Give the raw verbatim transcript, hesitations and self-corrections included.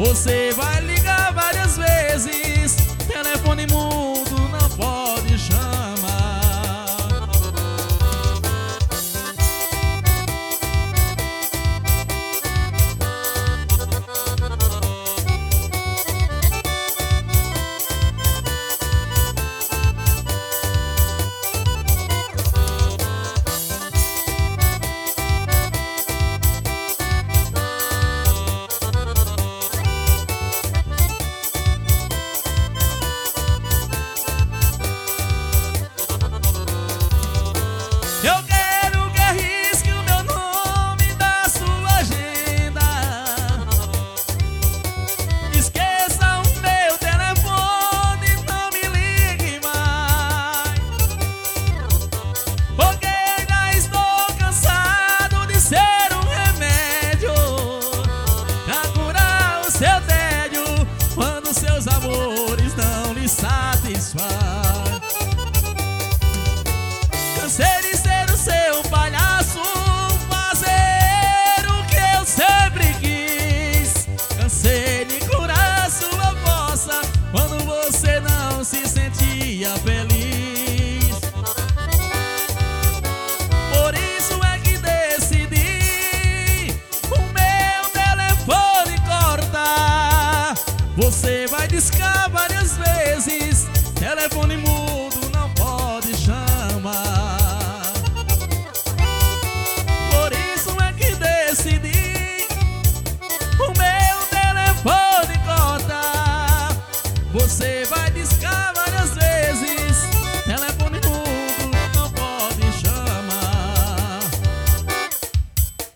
Você vai ligar várias vezes, telefone mudo não pode chamar. Eu quero que arrisque o meu nome da sua agenda. Esqueça o meu telefone, não me ligue mais, porque já estou cansado de ser um remédio pra curar o seu tédio quando seus amores não lhe satisfazem. Cansei de ser o seu palhaço, fazer o que eu sempre quis. Cansei de curar sua força quando você não se sentia feliz. Por isso é que decidi o meu telefone cortar. Você vai discar várias vezes, telefone mudo não pode chamar. Decidi o meu telefone cortar. Você